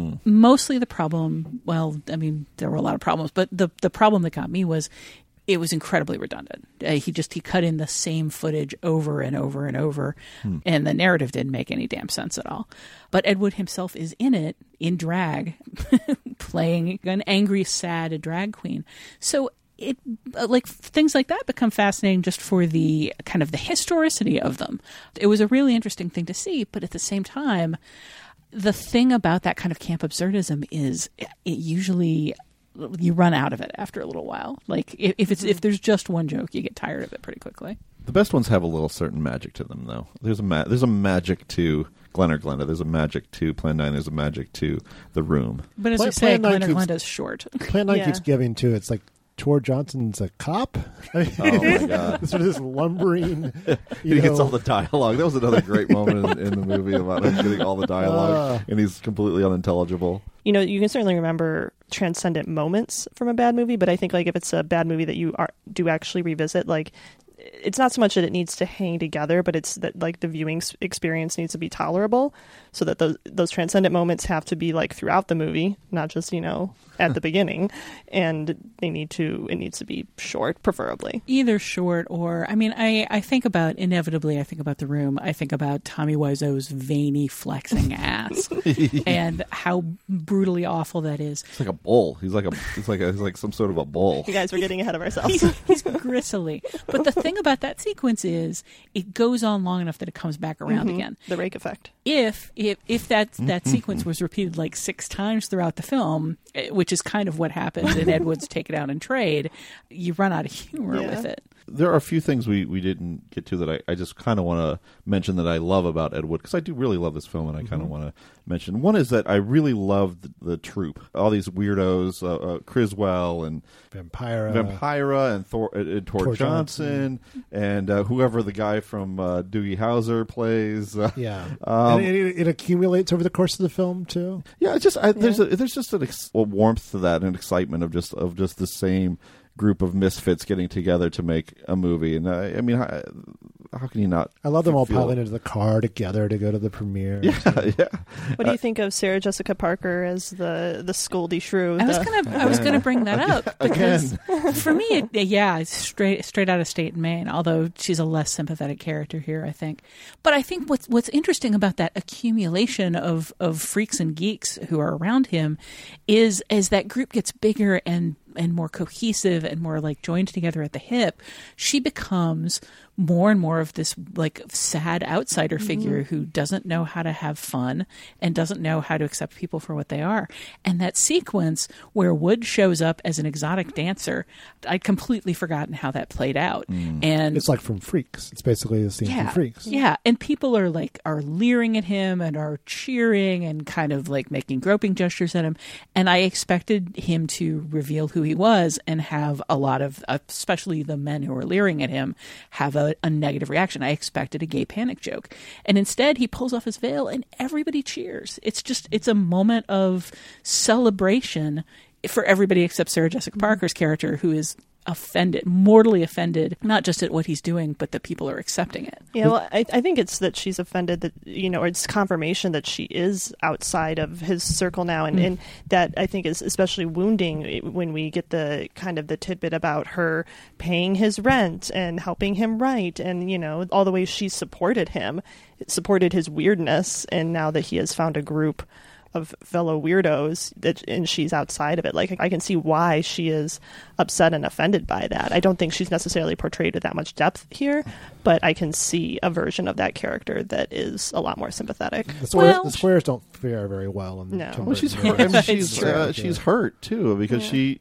Mostly the problem, well, I mean, there were a lot of problems, but the problem that got me was it was incredibly redundant. He cut in the same footage over and over and over, and the narrative didn't make any damn sense at all. But Ed Wood himself is in it, in drag, playing an angry, sad drag queen. So it things like that become fascinating just for the kind of the historicity of them. It was a really interesting thing to see, but at the same time, the thing about that kind of camp absurdism is it usually you run out of it after a little while. Like if there's just one joke, you get tired of it pretty quickly. The best ones have a little certain magic to them, though. There's a magic to Glen or Glenda. There's a magic to Plan 9. There's a magic to The Room. But as you say, Glen or Glenda's short. Plan 9 keeps giving too. It's like Tor Johnson's a cop. Oh my god! Sort of this lumbering. He gets all the dialogue. That was another great moment in the movie about him getting all the dialogue, and he's completely unintelligible. You know, you can certainly remember transcendent moments from a bad movie, but I think like if it's a bad movie that you do actually revisit, like it's not so much that it needs to hang together, but it's that like the viewing experience needs to be tolerable, so that those transcendent moments have to be like throughout the movie, not just at the beginning, and it needs to be short, preferably. Either short or, I mean, I think about The Room. I think about Tommy Wiseau's veiny flexing ass and how brutally awful that is. It's like a bull. He's like some sort of a bull. You guys, we're getting ahead of ourselves. He's gristly. But the thing about that sequence is it goes on long enough that it comes back around again. The rake effect. If that sequence was repeated like 6 times throughout the film, which is kind of what happens in Ed Wood's Take It Out and Trade, you run out of humor with it. There are a few things we didn't get to that I just kind of want to mention that I love about Ed Wood, because I do really love this film, and I kind of want to mention. One is that I really loved the troupe. All these weirdos, Criswell and Vampira and Tor Johnson and whoever the guy from Doogie Howser plays. And it accumulates over the course of the film too. Yeah, it's just there's just a warmth to that and excitement of just the same group of misfits getting together to make a movie. And I mean, how can you not? I love them all piling into the car together to go to the premiere. Yeah. What do you think of Sarah Jessica Parker as the Scoldy Shrew? I was gonna bring that up because for me, it's straight out of State and Maine. Although she's a less sympathetic character here, I think. But I think what's interesting about that accumulation of freaks and geeks who are around him is as that group gets bigger and more cohesive and more like joined together at the hip, she becomes more and more of this like sad outsider figure who doesn't know how to have fun and doesn't know how to accept people for what they are. And that sequence where Wood shows up as an exotic dancer, I'd completely forgotten how that played out. And it's like from Freaks. It's basically the scene from Freaks. Yeah. And people are leering at him and are cheering and kind of like making groping gestures at him. And I expected him to reveal who he was and have a lot of, especially the men who were leering at him, have a negative reaction. I expected a gay panic joke. And instead he pulls off his veil and everybody cheers. It's a moment of celebration for everybody except Sarah Jessica Parker's character, who is mortally offended, not just at what he's doing, but that people are accepting it. Yeah, well, I think it's that she's offended that, or it's confirmation that she is outside of his circle now. And that I think is especially wounding when we get the kind of the tidbit about her paying his rent and helping him write and, all the ways she supported him, supported his weirdness. And now that he has found a group of fellow weirdos and she's outside of it, like I can see why she is upset and offended by that. I don't think she's necessarily portrayed with that much depth here, but I can see a version of that character that is a lot more sympathetic. The squares don't fare very well. Well, she's hurt. She's hurt too because she,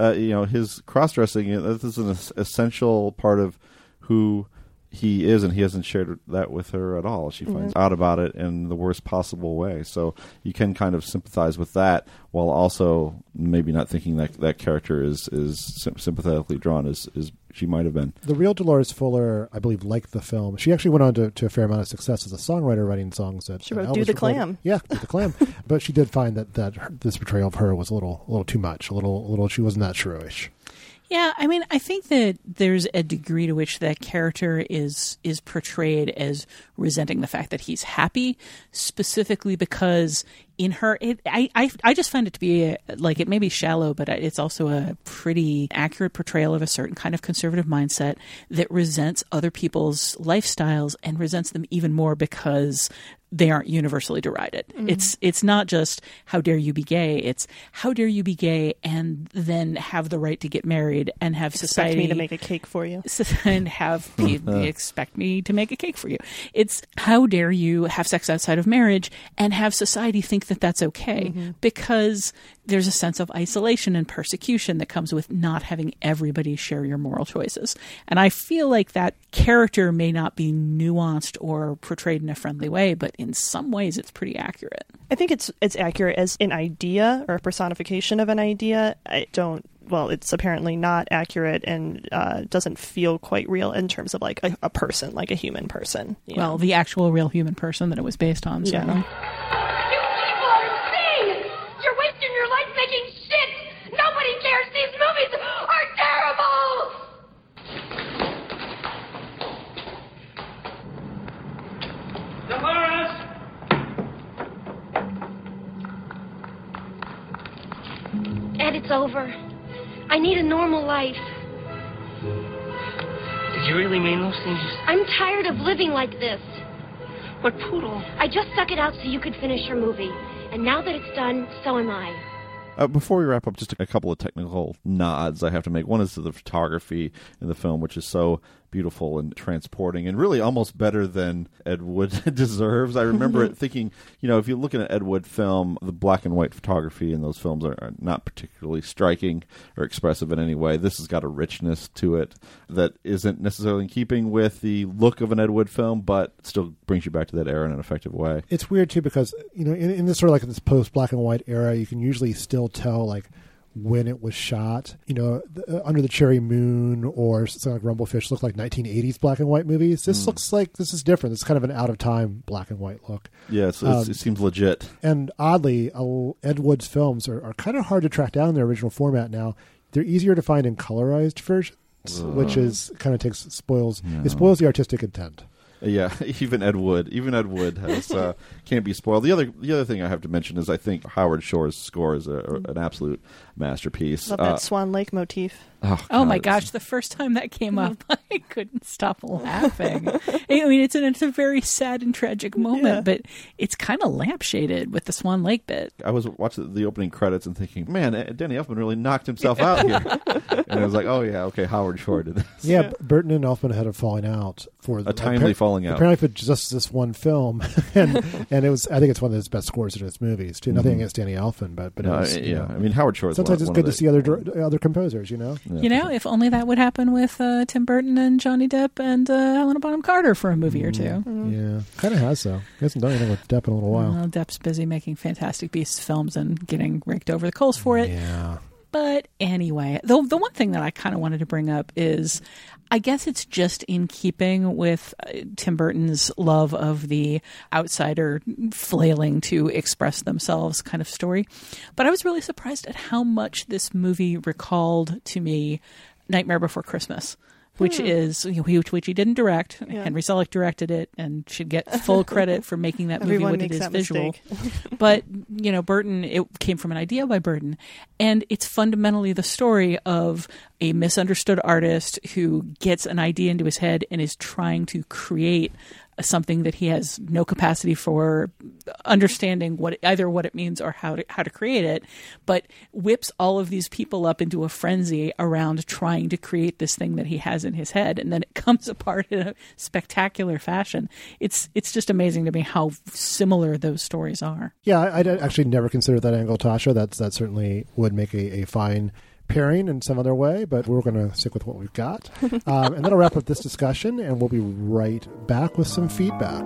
his cross-dressing. This is an essential part of who he is, and he hasn't shared that with her at all. She finds out about it in the worst possible way. So you can kind of sympathize with that while also maybe not thinking that character is sympathetically drawn is she might have been. The real Dolores Fuller, I believe, liked the film. She actually went on to a fair amount of success as a songwriter, writing songs that she wrote Elvis "Do the recorded. Clam." Yeah, "Do the Clam." But she did find that this portrayal of her was a little too much. A little. She wasn't that shrewish. Yeah, I mean, I think that there's a degree to which that character is portrayed as resenting the fact that he's happy, specifically because in her, I just find it to be it may be shallow, but it's also a pretty accurate portrayal of a certain kind of conservative mindset that resents other people's lifestyles and resents them even more because they aren't universally derided. Mm-hmm. It's not just how dare you be gay. It's how dare you be gay and then have the right to get married and have society expect me to make a cake for you and have people expect me to make a cake for you. It's how dare you have sex outside of marriage and have society think that that's okay, because there's a sense of isolation and persecution that comes with not having everybody share your moral choices. And I feel like that character may not be nuanced or portrayed in a friendly way, but in some ways it's pretty accurate. I think it's accurate as an idea or a personification of an idea. It's apparently not accurate and doesn't feel quite real in terms of like a person, like a human person. Well, the actual real human person that it was based on, certainly. You people are insane! You're wasting your life making shit! Nobody cares! These movies are terrible! Dolores! Ed, it's over. I need a normal life. Did you really mean those things? I'm tired of living like this. But Poodle... I just stuck it out so you could finish your movie. And now that it's done, so am I. Before we wrap up, just a couple of technical nods I have to make. One is to the photography in the film, which is so beautiful and transporting and really almost better than Ed Wood deserves. I remember it thinking, if you look at an Ed Wood film, the black and white photography in those films are not particularly striking or expressive in any way. This has got a richness to it that isn't necessarily in keeping with the look of an Ed Wood film, but still brings you back to that era in an effective way. It's weird, too, because, in this sort of like this post-black and white era, you can usually still tell, like, when it was shot. Under the Cherry Moon or something like Rumblefish look like 1980s black and white movies. This looks like this is different. It's kind of an out-of-time black and white look. Yeah, it seems legit. And oddly, Ed Wood's films are kind of hard to track down in their original format now. They're easier to find in colorized versions, which is kind of spoils the artistic intent. Yeah, even Ed Wood has can't be spoiled. The other thing I have to mention is I think Howard Shore's score is an absolute masterpiece. Love that Swan Lake motif. Oh my gosh! The first time that came up, I couldn't stop laughing. I mean, it's a very sad and tragic moment, but it's kind of lampshaded with the Swan Lake bit. I was watching the opening credits and thinking, man, Danny Elfman really knocked himself out here. And I was like, oh yeah, okay, Howard Shore did this. Yeah, Burton and Elfman had a falling out for a timely falling out. Apparently for just this one film, and it was. I think it's one of his best scores in his movies too. Nothing against Danny Elfman, but it was, I mean, Howard Shore. Sometimes it's good to see other composers. If only that would happen with Tim Burton and Johnny Depp and Helena Bonham Carter for a movie or two. Yeah, kind of has though. He hasn't done anything with Depp in a little while. Well, Depp's busy making Fantastic Beasts films and getting raked over the coals for it. Yeah. But anyway, the one thing that I kind of wanted to bring up is, I guess it's just in keeping with Tim Burton's love of the outsider flailing to express themselves kind of story. But I was really surprised at how much this movie recalled to me Nightmare Before Christmas, which is which he didn't direct. Yeah. Henry Selick directed it and should get full credit for making that movie what it is visual. But Burton, it came from an idea by Burton, and it's fundamentally the story of a misunderstood artist who gets an idea into his head and is trying to create something that he has no capacity for understanding what it means or how to create it, but whips all of these people up into a frenzy around trying to create this thing that he has in his head, and then it comes apart in a spectacular fashion. It's just amazing to me how similar those stories are. Yeah, I'd actually never considered that angle, Tasha. That certainly would make a fine pairing in some other way, but we're going to stick with what we've got. And that'll wrap up this discussion, and we'll be right back with some feedback.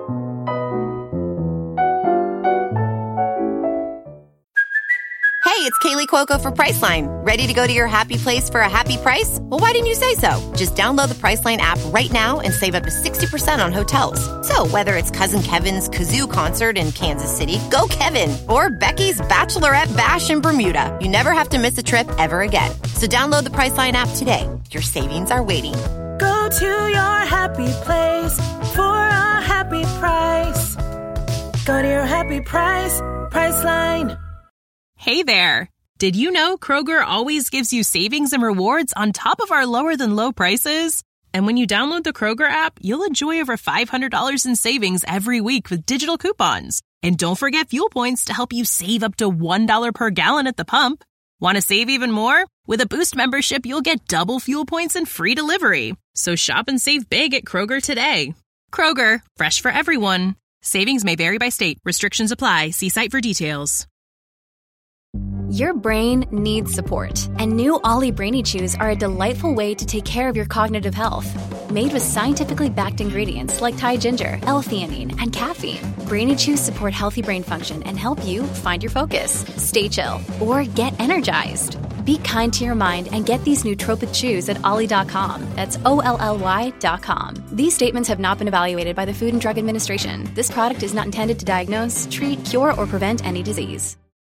Hey, It's Kaylee Cuoco for Priceline. Ready to go to your happy place for a happy price? Well, why didn't you say so? Just download the Priceline app right now and save up to 60% on hotels. So whether it's Cousin Kevin's Kazoo Concert in Kansas City, go Kevin, or Becky's Bachelorette Bash in Bermuda, you never have to miss a trip ever again. So download the Priceline app today. Your savings are waiting. Go to your happy place for a happy price. Go to your happy price, Priceline. Hey there. Did you know Kroger always gives you savings and rewards on top of our lower-than-low prices? And when you download the Kroger app, you'll enjoy over $500 in savings every week with digital coupons. And don't forget fuel points to help you save up to $1 per gallon at the pump. Want to save even more? With a Boost membership, you'll get double fuel points and free delivery. So shop and save big at Kroger today. Kroger, fresh for everyone. Savings may vary by state. Restrictions apply. See site for details. Your brain needs support, and new Ollie Brainy Chews are a delightful way to take care of your cognitive health. Made with scientifically backed ingredients like Thai ginger, L-theanine, and caffeine, Brainy Chews support healthy brain function and help you find your focus, stay chill, or get energized. Be kind to your mind and get these nootropic chews at Ollie.com. That's OLLY.com. These statements have not been evaluated by the Food and Drug Administration. This product is not intended to diagnose, treat, cure, or prevent any disease.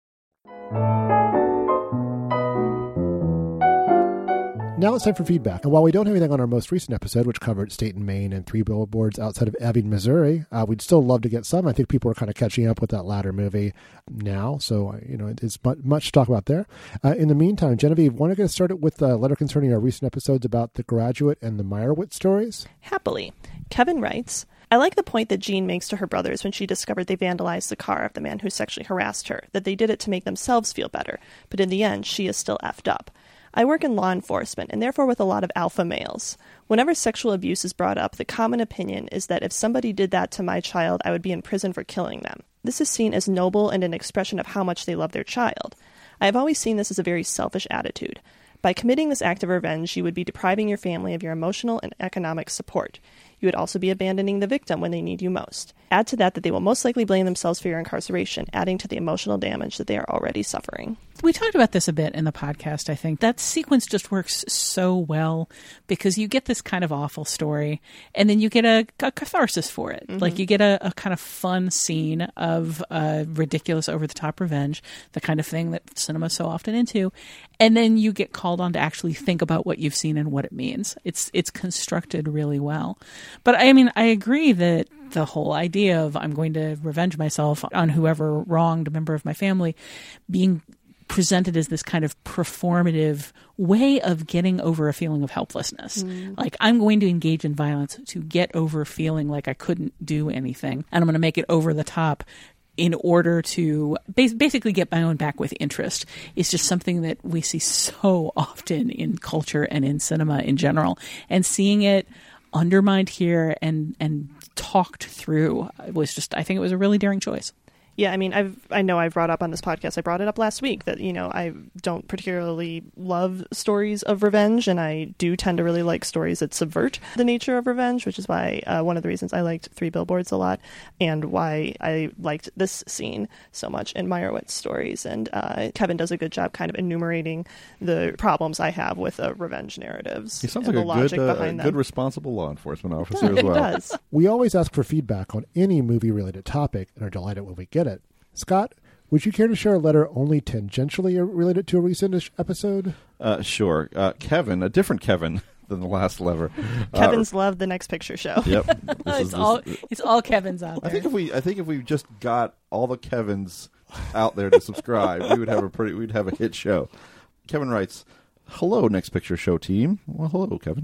Now it's time for feedback. And while we don't have anything on our most recent episode, which covered State and Maine and 3 billboards outside of Ebbing, Missouri, we'd still love to get some. I think people are kind of catching up with that latter movie now. So, it's much to talk about there. In the meantime, Genevieve, want to get started with a letter concerning our recent episodes about The Graduate and the Meyerowitz stories? Happily. Kevin writes, I like the point that Jean makes to her brothers when she discovered they vandalized the car of the man who sexually harassed her, that they did it to make themselves feel better, but in the end, she is still effed up. I work in law enforcement, and therefore with a lot of alpha males. Whenever sexual abuse is brought up, the common opinion is that if somebody did that to my child, I would be in prison for killing them. This is seen as noble and an expression of how much they love their child. I have always seen this as a very selfish attitude. By committing this act of revenge, you would be depriving your family of your emotional and economic support. You would also be abandoning the victim when they need you most. Add to that they will most likely blame themselves for your incarceration, adding to the emotional damage that they are already suffering. We talked about this a bit in the podcast, I think. That sequence just works so well because you get this kind of awful story and then you get a catharsis for it. Mm-hmm. Like you get a kind of fun scene of ridiculous over-the-top revenge, the kind of thing that cinema's so often into. And then you get called on to actually think about what you've seen and what it means. It's constructed really well. But I mean, I agree that the whole idea of I'm going to revenge myself on whoever wronged a member of my family being presented as this kind of performative way of getting over a feeling of helplessness. Like I'm going to engage in violence to get over feeling like I couldn't do anything. And I'm going to make it over the top in order to basically get my own back with interest. It's just something that we see so often in culture and in cinema in general. And seeing it undermined here and talked through was just, I think it was a really daring choice. Yeah, I mean, I know I've brought up on this podcast, I brought it up last week that, I don't particularly love stories of revenge, and I do tend to really like stories that subvert the nature of revenge, which is why one of the reasons I liked 3 Billboards a lot, and why I liked this scene so much in Meyerowitz stories. And Kevin does a good job kind of enumerating the problems I have with revenge narratives. He sounds and like the logic a good responsible law enforcement officer as well. It does. We always ask for feedback on any movie-related topic and are delighted when we get it. Scott, would you care to share a letter only tangentially related to a recent episode? Sure. Kevin, a different Kevin than the last letter. Kevin's love the Next Picture Show. Yep. It's all Kevin's out there. I think if we just got all the Kevins out there to subscribe, we'd have a hit show. Kevin writes, hello, Next Picture Show team. Well, hello, Kevin.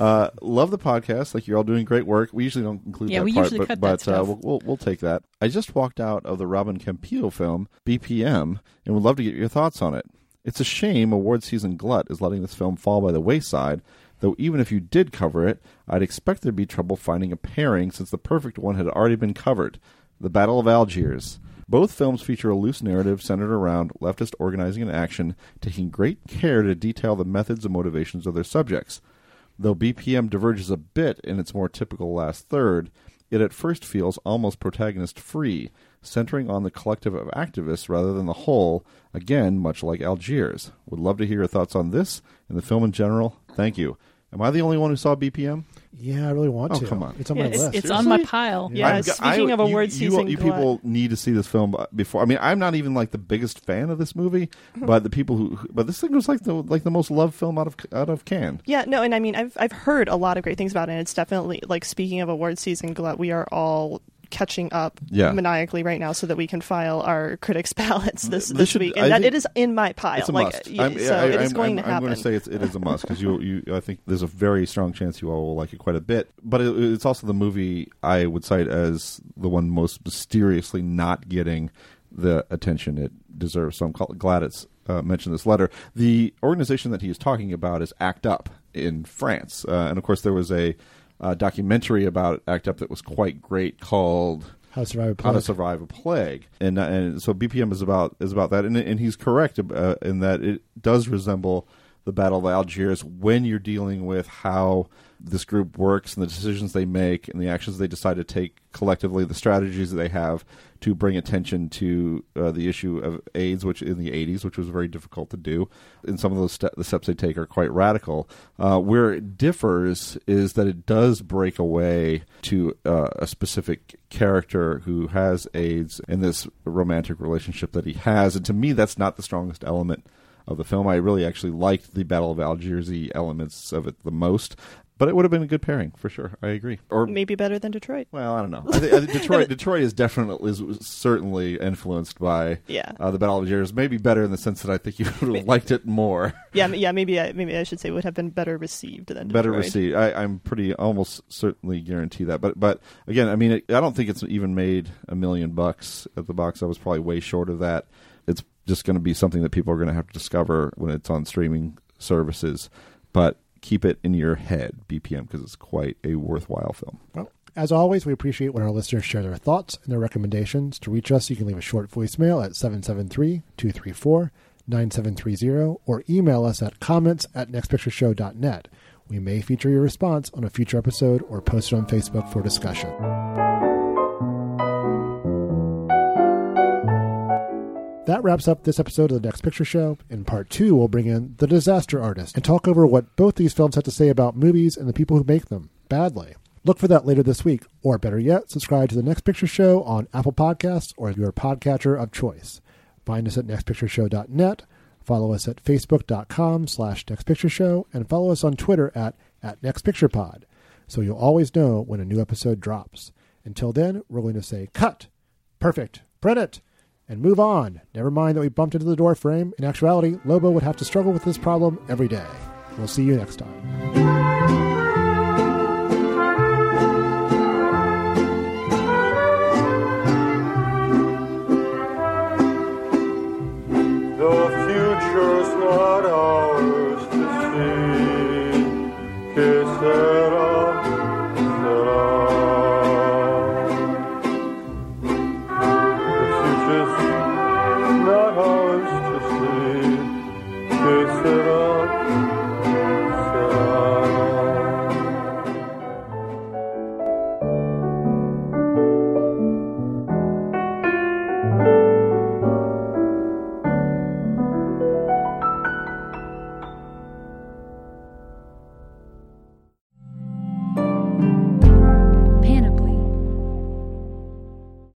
Love the podcast. Like, you're all doing great work. We usually don't include that we part, usually cut that but stuff. we'll take that. I just walked out of the Robin Campillo film, BPM, and would love to get your thoughts on it. It's a shame award season glut is letting this film fall by the wayside, though even if you did cover it, I'd expect there'd be trouble finding a pairing since the perfect one had already been covered, The Battle of Algiers. Both films feature a loose narrative centered around leftist organizing and action, taking great care to detail the methods and motivations of their subjects. Though BPM diverges a bit in its more typical last third, it at first feels almost protagonist-free, centering on the collective of activists rather than the whole, again, much like Algiers. Would love to hear your thoughts on this and the film in general. Thank you. Am I the only one who saw BPM? Yeah, I really want to. Oh, come on. It's on my list. It's on my pile. Yeah, speaking of award season... You people need to see this film before. I mean, I'm not even like the biggest fan of this movie, but the people who... But this thing was like the most loved film out of Cannes. Yeah, no, and I mean, I've heard a lot of great things about it, and it's definitely, like, speaking of award season glut, we are all catching up maniacally right now so that we can file our critics' ballots this week, and it is in my pile. It's a must. It is going to happen. I'm going to say it is a must because I think there's a very strong chance you all will like it quite a bit. But it's also the movie I would cite as the one most mysteriously not getting the attention it deserves. So I'm glad it's mentioned this letter. The organization that he is talking about is ACT UP in France, and of course there was a documentary about ACT UP that was quite great called How to Survive a Plague. And so BPM is about that, and he's correct in that it does resemble the Battle of Algiers when you're dealing with how this group works and the decisions they make and the actions they decide to take collectively, the strategies that they have to bring attention to the issue of AIDS, which in the 80s, which was very difficult to do. And some of those the steps they take are quite radical. Where it differs is that it does break away to a specific character who has AIDS and this romantic relationship that he has. And to me, that's not the strongest element of the film. I really actually liked the Battle of Algiers-y elements of it the most. But it would have been a good pairing, for sure. I agree. Or maybe better than Detroit. Well, I don't know. I think Detroit is certainly influenced by the Battle of Algiers. Maybe better in the sense that I think you would have liked it more. Yeah. Maybe I should say would have been better received than Detroit. Better received. I'm pretty almost certainly guarantee that. But again, I mean, I don't think it's even made $1 million at the box. I was probably way short of that. It's just going to be something that people are going to have to discover when it's on streaming services. But keep it in your head, BPM, because it's quite a worthwhile film. Well, as always, we appreciate when our listeners share their thoughts and their recommendations. To reach us, you can leave a short voicemail at 773-234-9730 or email us at comments@nextpictureshow.net. We may feature your response on a future episode or post it on Facebook for discussion. That wraps up this episode of The Next Picture Show. In part 2, we'll bring in The Disaster Artist and talk over what both these films have to say about movies and the people who make them badly. Look for that later this week, or better yet, subscribe to The Next Picture Show on Apple Podcasts or your podcatcher of choice. Find us at nextpictureshow.net, follow us at facebook.com/nextpictureshow, and follow us on Twitter at nextpicturepod, so you'll always know when a new episode drops. Until then, we're going to say cut, perfect, print it, and move on. Never mind that we bumped into the door frame. In actuality, Lobo would have to struggle with this problem every day. We'll see you next time. The future's not